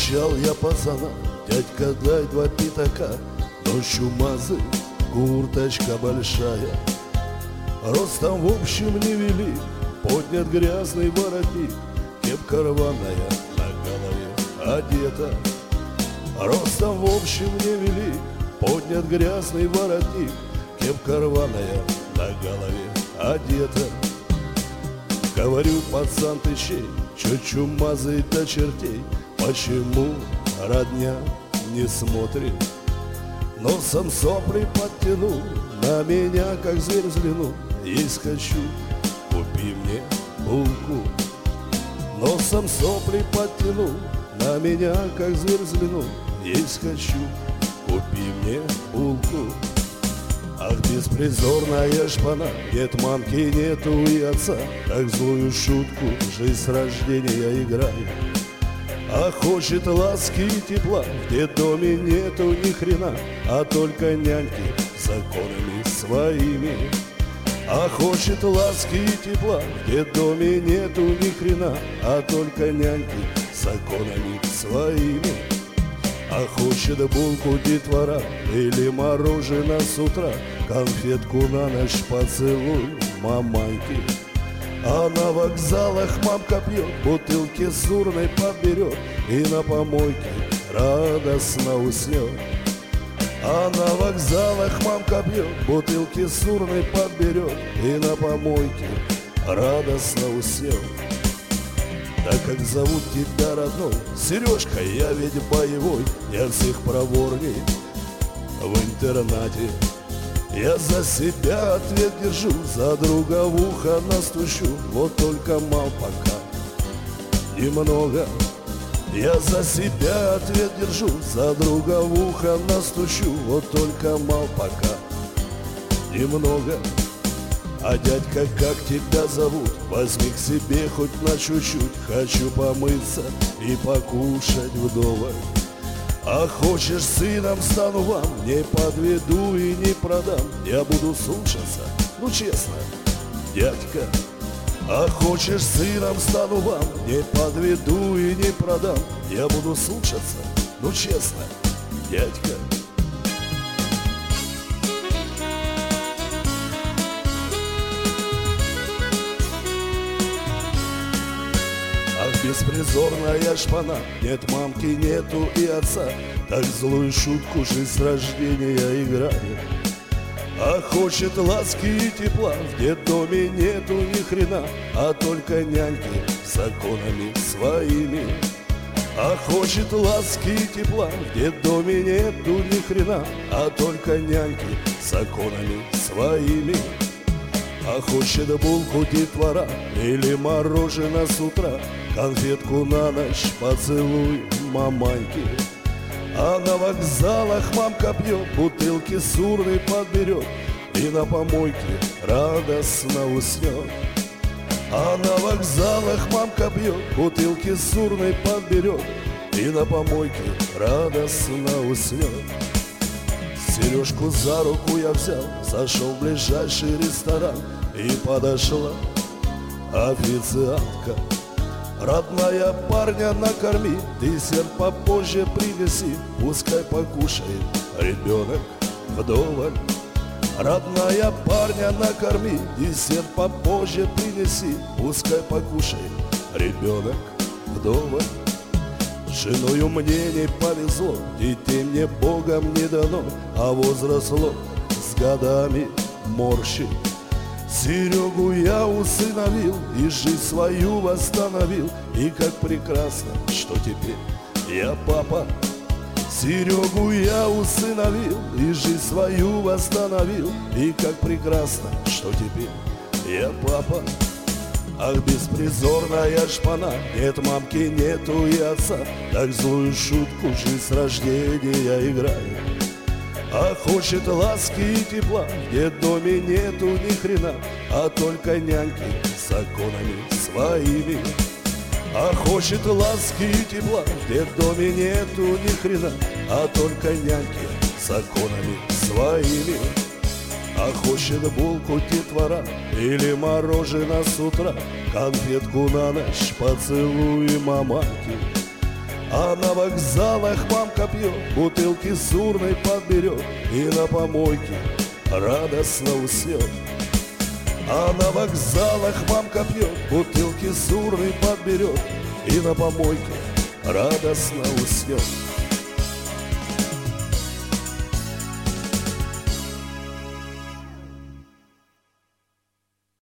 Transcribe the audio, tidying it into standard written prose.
Встречал я пацана, дядька, дай 2 пятака, но чумазый, курточка большая. Ростом в общем не вели, поднят грязный воротник, кепка рваная на голове одета. Ростом в общем не вели, поднят грязный воротник, кепка рваная на голове одета. Говорю, пацан, ты чей? Чё чумазый до чертей? Почему родня не смотрит? Носом сопли подтянул, на меня как зверь взглянул. Есть хочу, купи мне булку. Носом сопли подтянул, на меня как зверь взглянул. Есть хочу, купи мне булку. Ах, беспризорная шпана, нет мамки, нету и отца, как злую шутку жизнь с рождения играет. А хочет ласки и тепла, в детдоме нету ни хрена, а только няньки законами своими. А хочет ласки и тепла, в детдоме нету ни хрена, а только няньки законами своими. А хочет булку детвора или мороженое с утра, конфетку на ночь поцелуй маманьки. А на вокзалах мамка пьет, бутылки сурной подберет и на помойке радостно уснет. А на вокзалах мамка пьет, бутылки сурной подберет и на помойке радостно уснет. Так как зовут тебя, родной? Сережка, я ведь боевой, я всех проворней в интернате. Я за себя ответ держу, за друга в ухо настучу, вот только мал пока немного. Я за себя ответ держу, за друга в ухо настучу, вот только мал пока немного. А дядька, как тебя зовут? Возьми к себе хоть на чуть-чуть, хочу помыться и покушать вдоволь. А хочешь, сыном стану вам, не подведу и не продам, я буду слушаться, ну честно, дядька. А хочешь, сыном стану вам, не подведу и не продам, я буду слушаться, ну честно, дядька. Беспризорная шпана, нет мамки, нету и отца, так злую шутку жизнь с рождения играет. А хочет ласки и тепла, в детдоме нету ни хрена, а только няньки законами своими. А хочет ласки и тепла, в детдоме нету ни хрена, а только няньки законами своими. А хочет булку детвора или мороженое с утра, конфетку на ночь поцелуй маманьки. А на вокзалах мамка пьет, бутылки сурной подберет и на помойке радостно уснет. А на вокзалах мамка пьет, бутылки сурной подберет и на помойке радостно уснет. Сережку за руку я взял, зашел в ближайший ресторан, и подошла официантка. Родная, парня накорми, десерт попозже принеси, пускай покушает ребенок вдоволь. Родная, парня накорми, десерт попозже принеси, пускай покушает ребенок вдоволь. Женою мне не повезло, детей мне Богом не дано, а возросло с годами морщит. Серегу я усыновил и жизнь свою восстановил, и как прекрасно, что теперь я папа. Серегу я усыновил и жизнь свою восстановил, и как прекрасно, что теперь я папа. Ах, беспризорная шпана, нет мамки, нету и отца, так злую шутку жизнь с рождения играет. А хочет ласки и тепла, в детдоме нету ни хрена, а только няньки законами своими. А хочет ласки и тепла, в детдоме нету ни хрена, а только няньки законами своими. А хочет булку детвора или мороженое с утра, конфетку на ночь поцелуй маманьки. А на вокзалах мамка пьет, бутылки с урной подберет и на помойке радостно уснет. А на вокзалах мамка пьет, бутылки с урной подберет и на помойке радостно уснет.